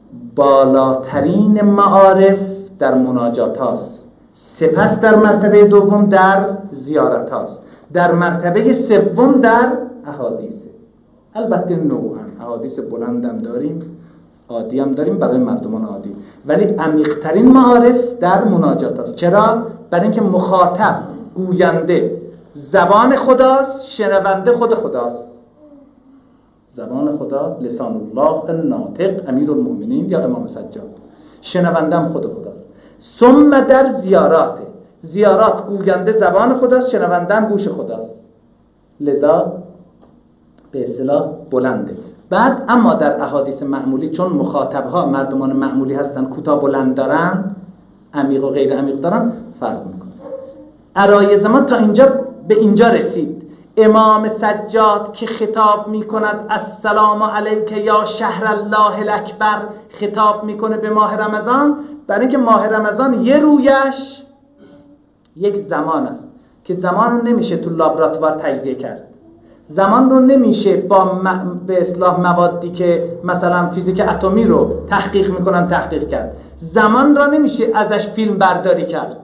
بالاترین معارف در مناجات هاست، سپس در مرتبه دوم در زیارت هاست، در مرتبه سوم در احادیث. البته نوعا احادیث بلندم داریم، عادی هم داریم برای مردمان عادی، ولی عمیق‌ترین معارف در مناجات هاست. چرا؟ برای اینکه مخاطب، گوینده زبان خداست، شنونده خود خداست. زبان خدا لسان الله الناطق امیرالمؤمنین یا امام سجاد، شنوندم خود خداست. ثم در زیارات، زیارات گوینده زبان خداست، شنوندم گوش خداست، لذا به اصطلاح بلنده. بعد اما در احادیث معمولی چون مخاطبها مردمان معمولی هستن، کوتاه بلند دارن، عمیق و غیر عمیق دارن، فرق میکنه. عرایض ما تا اینجا به اینجا رسید. امام سجاد که خطاب میکند السلام علیک یا شهر الله الاکبر، خطاب میکنه به ماه رمضان، برای اینکه ماه رمضان یه رویش یک زمان است که زمان رو نمیشه تو لابراتوار تجزیه کرد، زمان رو نمیشه با م... به اصطلاح موادی که مثلا فیزیک اتمی رو تحقیق میکنن تحقیق کرد، زمان را نمیشه ازش فیلم برداری کرد.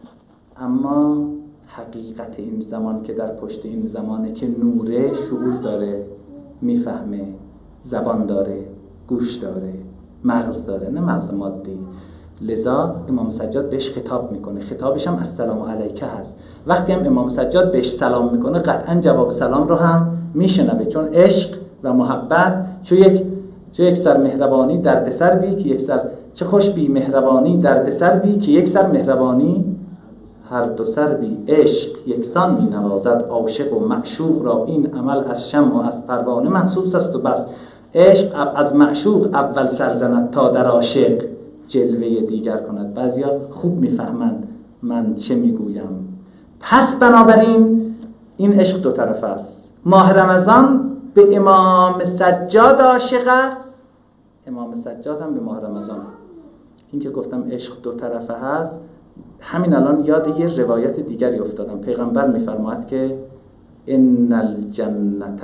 اما حقیقت این زمان که در پشت این زمانه که نوره، شعور داره، میفهمه، زبان داره، گوش داره، مغز داره، نه مغز مادی. لذا امام سجاد بهش خطاب میکنه، خطابش هم السلام علیکه هست. وقتی هم امام سجاد بهش سلام میکنه قطعا جواب سلام رو هم میشنوه، چون عشق و محبت چون یک چه یک سر مهربانی درد سر بی که یک سر چه خوش بی مهربانی درد سر بی که یک سر مهربانی هر دو سر بی. عشق یکسان می نوازد عاشق و معشوق را، این عمل از شمع و از پروانه محسوس است و بس. عشق از معشوق اول سرزند تا در عاشق جلوه دیگر کند. بعضیا خوب میفهمن من چه میگویم. پس بنابراین این عشق دو طرفه است. ماه رمضان به امام سجاد عاشق است، امام سجاد هم به ماه رمضان. این که گفتم عشق دو طرفه هست، همین الان یاد یه روایت دیگری افتادم. پیغمبر میفرماید که ان الجنت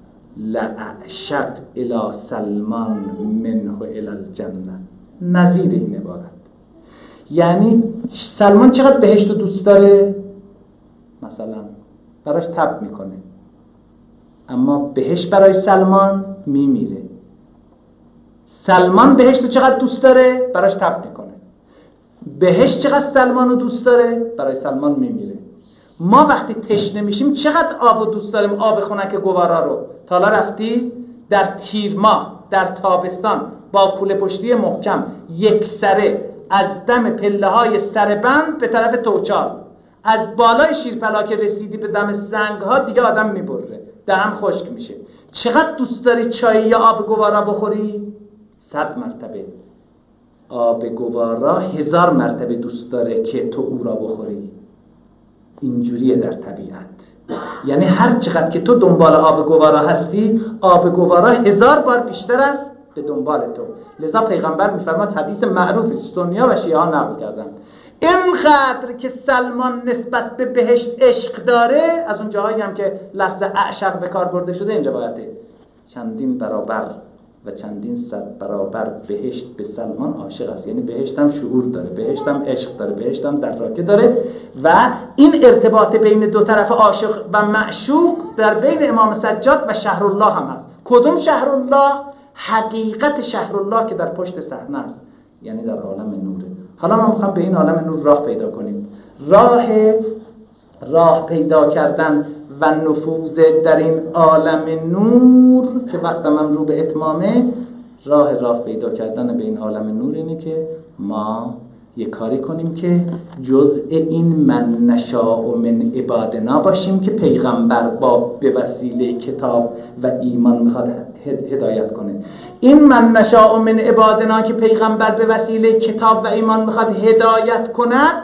لعشق الی سلمان منه الی الجنه، نظیر این عبارت. یعنی سلمان چقدر بهشت رو دوست داره، مثلا براش تب میکنه، اما بهشت برای سلمان میمیره. سلمان بهشت رو چقدر دوست داره، براش تب میکنه. بهشت چقدر سلمان رو دوست داره، برای سلمان میمیره. ما وقتی تشنه میشیم چقدر آب رو دوست داریم، آب خنک گوارا رو. تا حالا رفتی در تیر ماه در تابستان با کوله پشتی محکم یک سره از دم پله های سربند به طرف توچال، از بالای شیرپلا که رسیدی به دم سنگ ها دیگه آدم میبره، دهن خشک میشه. چقدر دوست داری چای یا آب گوارا بخوری؟ صد مرتبه. آب گوارا هزار مرتبه دوست داره که تو او را بخوری. اینجوریه در طبیعت. یعنی هر چقدر که تو دنبال آب گوارا هستی، آب گوارا هزار بار بیشتر است به دنبال تو. لذا پیغمبر میفرماد، حدیث معروفی سنیا و شیعه ها نقل کردن، اینقدر که سلمان نسبت به بهشت عشق داره، از اون جاهایی هم که لفظ اعشق به کار برده شده این روایته، چندین برابر و چندین صد برابر بهشت به سلمان عاشق است. یعنی بهشت هم شعور داره، بهشت هم عشق داره، بهشت هم دراکه داره. و این ارتباط بین دو طرف عاشق و معشوق در بین امام سجاد و شهرالله هم هست. کدوم شهرالله؟ حقیقت شهرالله که در پشت صحنه است، یعنی در عالم نوره. حالا ما میخوام به این عالم نور راه پیدا کنیم. راه راه پیدا کردن و نفوذ در این عالم نور که وقتم هم رو به اتمامه، راه راه پیدا کردن به این عالم نور اینه که ما یه کاری کنیم که جزء این من نشاء من عبادنا باشیم که پیغمبر با به وسیله کتاب و ایمان میخواد هدایت کنه. این من نشاء من عبادنا که پیغمبر به وسیله کتاب و ایمان میخواد هدایت کند،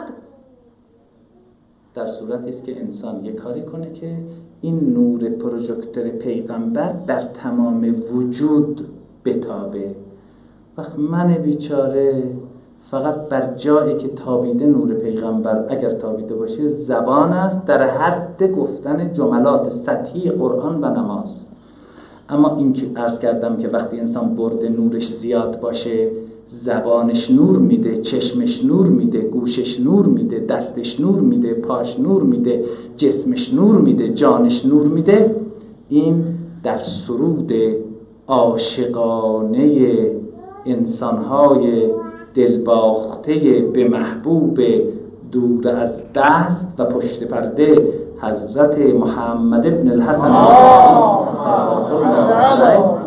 در صورتی است که انسان یک کاری کنه که این نور پروژکتور پیغمبر در تمام وجود بتابه. وقت من بیچاره فقط بر جایی که تابیده نور پیغمبر اگر تابیده باشه زبان است در حد گفتن جملات سطحی قرآن و نماز. اما این که عرض کردم که وقتی انسان برد نورش زیاد باشه، زبانش نور میده، چشمش نور میده، گوشش نور میده، دستش نور میده، پاش نور میده، جسمش نور میده، جانش نور میده، این در سرود عاشقانه انسانهای دلباخته به محبوب دور از دست و پشت پرده حضرت محمد ابن الحسن صلوات الله علیه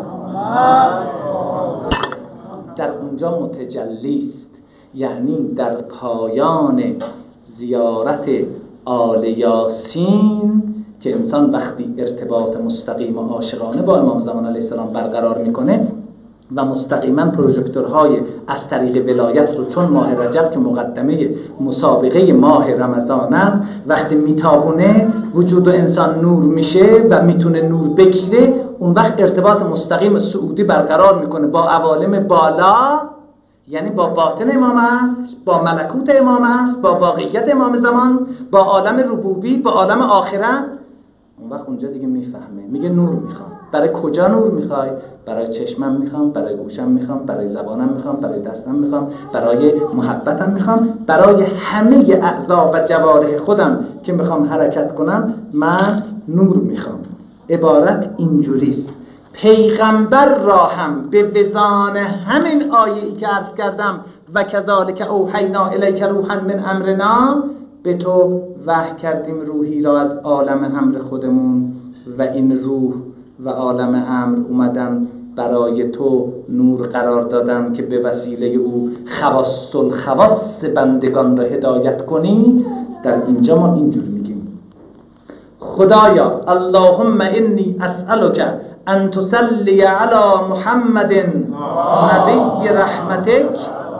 در اونجا متجلی است. یعنی در پایان زیارت آل یاسین که انسان وقتی ارتباط مستقیم و عاشقانه با امام زمان علیه السلام برقرار میکنه، و مستقیما پروژکتورهای از طریق ولایت رو، چون ماه رجب که مقدمه مسابقه ماه رمضان است، وقتی میتابونه وجود انسان نور میشه و میتونه نور بگیره، اون وقت ارتباط مستقیم سعودی برقرار میکنه با عوالم بالا، یعنی با باطن امام است، با ملکوت امام است، با واقعیت امام زمان، با عالم ربوبی، با عالم آخرت. اون وقت اونجا دیگه میفهمه، میگه نور میخوام. برای کجا نور میخوای؟ برای چشمم میخوام، برای گوشم میخوام، برای زبانم میخوام، برای دستم میخوام، برای محبتم میخوام، برای همه اعضا و جوارح خودم که میخوام حرکت کنم من نور میخوام. عبارت اینجوریست. پیغمبر را هم به وزان همین آیه‌ای که عرض کردم و کذالک اوحینا الیک روحا من امرنا، به تو وحی کردیم روحی را از عالم امر خودمون و این روح و عالم امر اومدن برای تو نور قرار دادن که به وسیله او خواص الخواص بندگان را هدایت کنی. در اینجا ما اینجور میگیم خدایا اللهم انی اسألک ان تصلی علی محمد نبی رحمتک.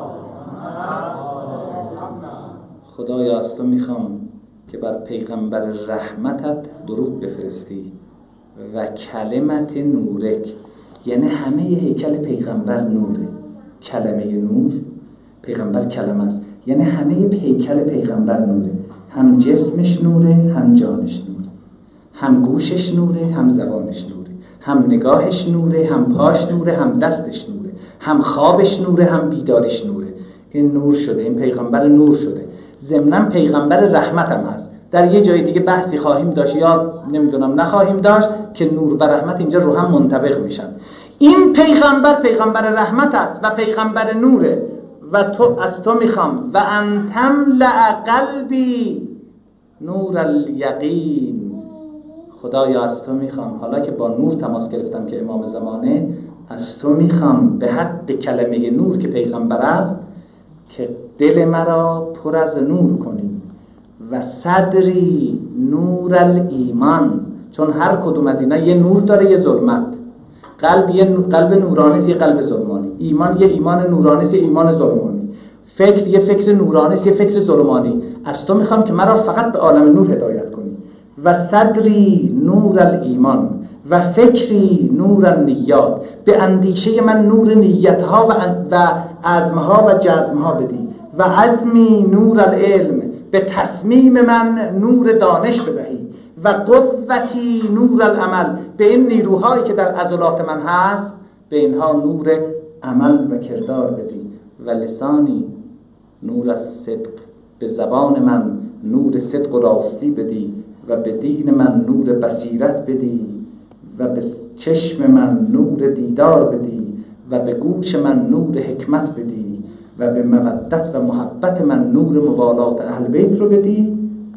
خدایا از تو میخوام که بر پیغمبر رحمتت درود بفرستی و کلمت نورک، یعنی همه هیکل پیغمبر نوره. کلمه نور، پیغمبر کلمه است، یعنی همه هیکل پیغمبر نوره. هم جسمش نوره، هم جانش نوره، هم گوشش نوره، هم زبانش نوره، هم نگاهش نوره، هم پاش نوره، هم دستش نوره، هم خوابش نوره، هم بیدارش نوره. این نور شده، این پیغمبر نور شده. ضمناً پیغمبر رحمت هم هست. در یه جای دیگه بحثی خواهیم داشت یا نمیدونم نخواهیم داشت که نور و رحمت اینجا رو هم منطبق میشن. این پیغمبر پیغمبر رحمت است و پیغمبر نوره و تو از تو میخوام و انتم لقلبی نور الیقین. خدایا از تو میخوام، حالا که با نور تماس گرفتم که امام زمانه، از تو میخوام به حد کلمه نور که پیغمبر است که دل مرا پر از نور کنی و صدری نور الایمان، چون هر کدوم از اینا یه نور داره یه ظلمت. قلب یه قلب نورانی است، یه قلب ظلمانی. ایمان یه ایمان نورانی است، یه ایمان ظلمانی. فکر یه فکر نورانی است، یه فکر ظلمانی. از تو میخوام که مرا فقط به عالم نور هدایت کنی. و صدری نور الایمان و فکری نور النیات، به اندیشه من نور نیتها و و عزمها و جزمها بدی. و عزمی نور العلم، به تصمیم من نور دانش بدهی. و قوتی نور العمل، به این نیروهایی که در عضلات من هست به اینها نور عمل و کردار بدی. و لسانی نور الصدق، به زبان من نور صدق و راستی بدی. و به دین من نور بصیرت بدی. و به چشم من نور دیدار بدی. و به گوش من نور حکمت بدی. و به مودت و محبت من نور موالات اهل بیت رو بدی.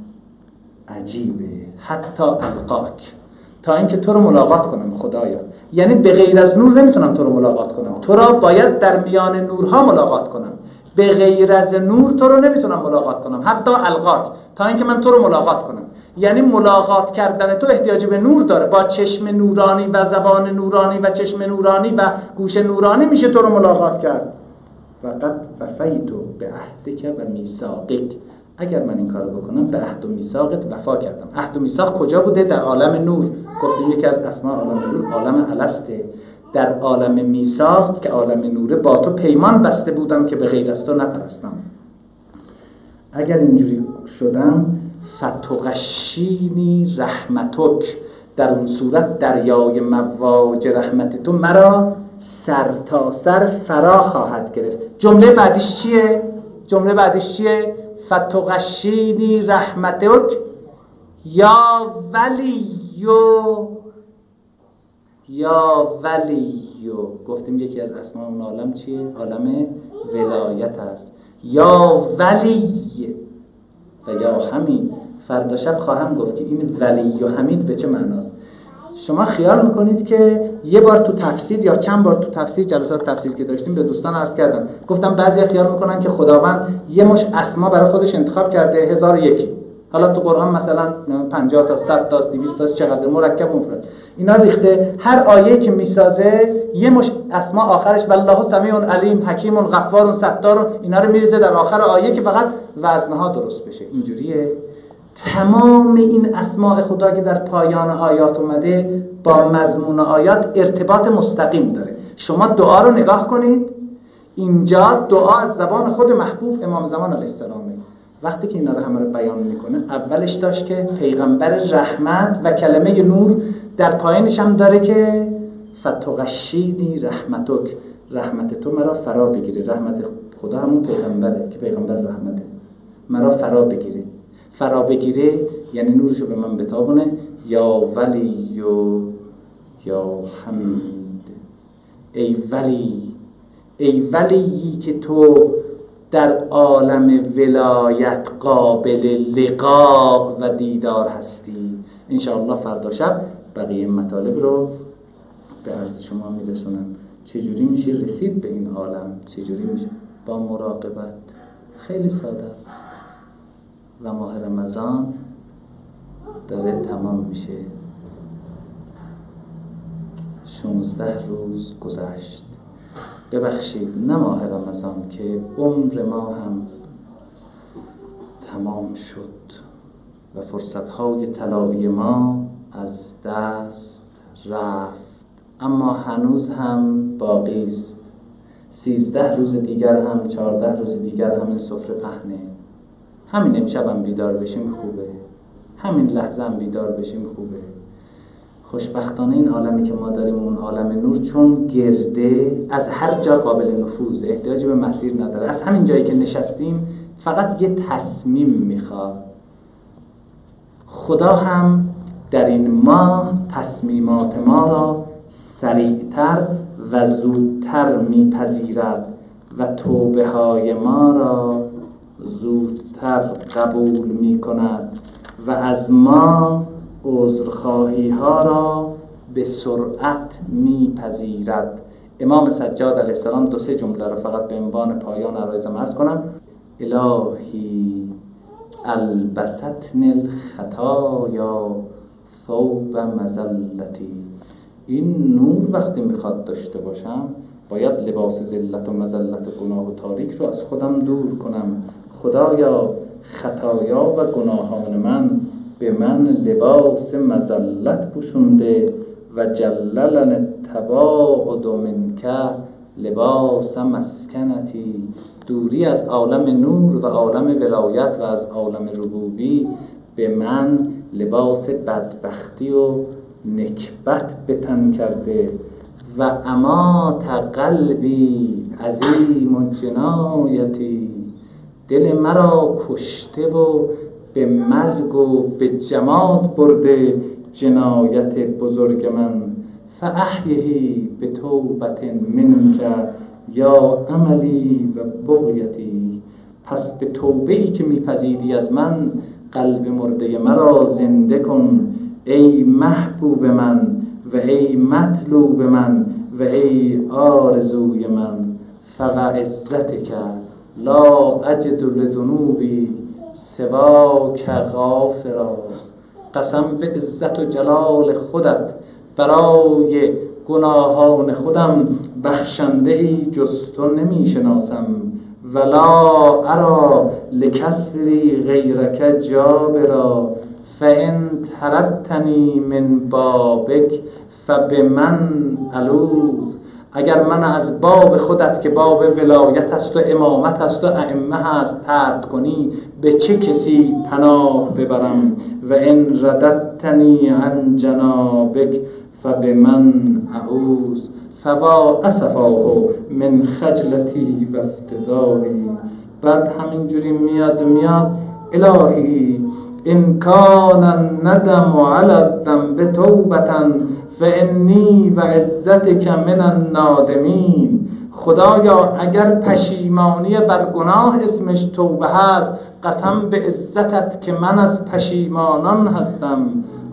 عجیبه. حتی القاک، تا اینکه تو رو ملاقات کنم خدایا. یعنی به غیر از نور نمیتونم تو رو ملاقات کنم، تو را باید در میان نورها ملاقات کنم. به غیر از نور تو رو نمیتونم ملاقات کنم. حتی القاک، تا اینکه من تو رو ملاقات کنم. یعنی ملاقات کردن تو احتیاج به نور داره. با چشم نورانی و زبان نورانی و چشم نورانی و گوش نورانی میشه تو رو ملاقات کرد. فقط وفیتو به عهدک و میثاقک، اگر من این کارو بکنم به عهد و میثاقت وفا کردم. عهد و میثاق کجا بوده؟ در عالم نور. گفتیم یکی از اسماء عالم نور عالم السته. در عالم میثاق که عالم نوره، با تو پیمان بسته بودم که به غیر از تو نپرستم. اگر اینجوری شدم فتغشینی رحمتک، در اون صورت دریای مواج رحمت تو مرا سر تا سر فرا خواهد گرفت. جمله بعدیش چیه؟ جمله بعدیش چیه؟ فتغشینی رحمتک یا ولیو. یا ولیو گفتیم یکی از اسماء اون عالم چیه؟ عالم ولایت است. یا ولی و یا حمید. فردا شب خواهم گفت که این ولی و حمید به چه معناست. شما خیال میکنید که یه بار تو تفسیر یا چند بار تو تفسیر، جلسات تفسیر که داشتیم به دوستان عرض کردم، گفتم بعضی خیال میکنن که خداوند یه مش اسما برای خودش انتخاب کرده، هزار و یکی حالا تو قرآن مثلا پنجاه تا صد تا دویست تا چقدر مرکب مفرد اینا ریخته. هر آیه که میسازه یه مش اسما آخرش والله سمیع علیم حکیم غفار ستار اینا رو میریزه در آخر آیه که فقط وزنها درست بشه. اینجوریه. تمام این اسماء خدا که در پایان آیات اومده با مضمون آیات ارتباط مستقیم داره. شما دعا رو نگاه کنید، اینجا دعا از زبان خود محبوب امام زمان علیه السلامه. وقتی که اینا رو همه رو بیان میکنه اولش داشت که پیغمبر رحمت و کلمه نور، در پایینش هم داره که فتغشیدی رحمتک، رحمت تو مرا فرا بگیره. رحمت خدا همون پیغمبره که پیغمبر رحمته، مرا فرا بگیره. فرا بگیره یعنی نورشو به من بتابونه. یا ولی و یا حمید، ای ولی، ای ولیی که تو در عالم ولایت قابل لقاء و دیدار هستی. انشاءالله فردا شب بقیه مطالب رو به عرض شما میرسونم. چجوری میشه رسید به این عالم؟ چجوری میشه؟ با مراقبت. خیلی ساده است. و ماه رمضان داره تمام میشه. شانزده روز گذشت. ببخشید نه ماه رمضان که عمر ما هم تمام شد و فرصتهای طلایی ما از دست رفت، اما هنوز هم باقی است. سیزده روز دیگر هم، چهارده روز دیگر هم این سفره پهنه. همین امشب هم بیدار بشیم خوبه، همین لحظه هم بیدار بشیم خوبه. خوشبختانه این عالمی که ما داریم، اون عالم نور، چون گرده از هر جا قابل نفوذ، احتیاجی به مسیر نداره. از همین جایی که نشستیم فقط یه تصمیم میخواد. خدا هم در این ماه تصمیمات ما را سریعتر و زودتر میپذیرد و توبه های ما را زودتر قبول میکند و از ما عذرخواهی ها را به سرعت میپذیرد. امام سجاد علیه السلام دو سه جمله را فقط به عنوان پایان عرایزم عرض کنم. الهی البستنی الخطایا ثوب مذلتی. این نور وقتی میخواد داشته باشم باید لباس ذلت و مذلت و گناه و تاریک رو از خودم دور کنم. خدایا خطایا و گناهان من به من لباس مذلت پوشونده و جللن التباعد منک لباس مسکنتی. دوری از عالم نور و عالم ولایت و از عالم ربوبی به من لباس بدبختی و نکبت به تن کرده. و امات قلبی عظیم جنایتی. دل مرا کشته و به مرگ و به جماد برده جنایت بزرگ من. فاحیهی به توبت منک یا عملی و بغیتی. پس به توبه ای که میپذیری از من قلب مرده مرا زنده کن ای محبوب من و ای مطلوب من و ای آرزوی من. فوعزتک لا اجد لذنوبی سواک غافرا. قسم به عزت و جلال خودت برای گناهان خودم بخشنده ای جز تو نمی شناسم. ولا ارا لکسری غیرک جابرا. فان طردتنی من بابک فبمن الوذ. اگر من از باب خودت که باب ولایت است و امامت است و ائمه هست طرد کنی، به چه کسی پناه ببرم؟ و ان رددتنی عن جنابک فبمن اعوذ. فوا اسفاه من خجلتی و افتضاحی. بعد همینجوری میاد میاد الهی ان کان الندم علی الذنب توبة فانی و عزتک من النادمین. خدایا اگر پشیمانی بر گناه اسمش توبه هست، قسم به عزتت که من از پشیمانان هستم.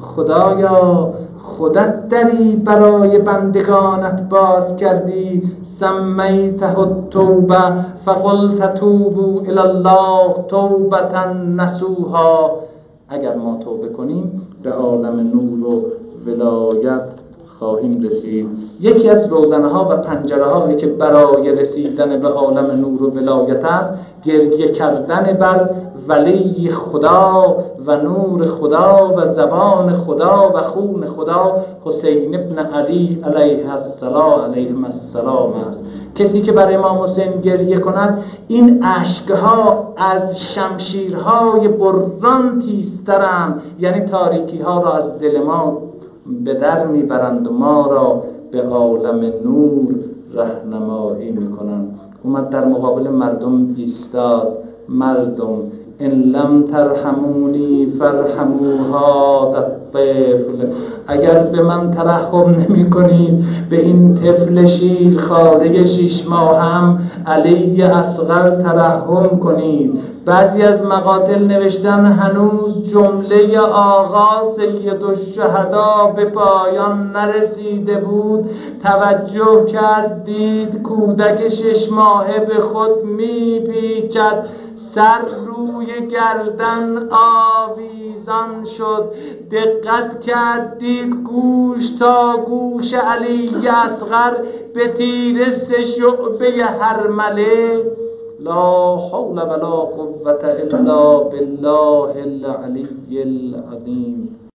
خدایا خودت دری برای بندگانت باز کردی، سمیته التوبه فقلت توبوا الی الله توبة نصوحا. اگر ما توبه کنیم به عالم نور و ولایت خواهیم رسید. یکی از روزنه ها و پنجره هایی که برای رسیدن به عالم نور و ولایت است، گریه کردن بر ولی خدا و نور خدا و زبان خدا و خون خدا حسین ابن علی علیه السلام علیه السلام است. کسی که بر امام حسین گریه کند، این اشکها از شمشیرهای بران تیزترند، یعنی تاریکی ها را از دل ما به در میبرند و ما را به عالم نور راهنمایی میکنند. اومد در مقابل مردم ایستاد: مردم، ان لم ترحمونی فرحموها الطفل. اگر به من ترحم نمی کنید، به این طفل شیر خاره شش ماه هم علی اصغر ترحم کنید. بعضی از مقاتل نوشتن هنوز جمله آقا سید الشهدا به پایان نرسیده بود. توجه کردید کودک شش ماهه به خود میپیچد، سر روی گردن آویزان شد. دقت کردید گوش تا گوش علی اصغر به تیر سه شعبه هرمله. لا حول ولا قوة الا بالله العلی العظیم.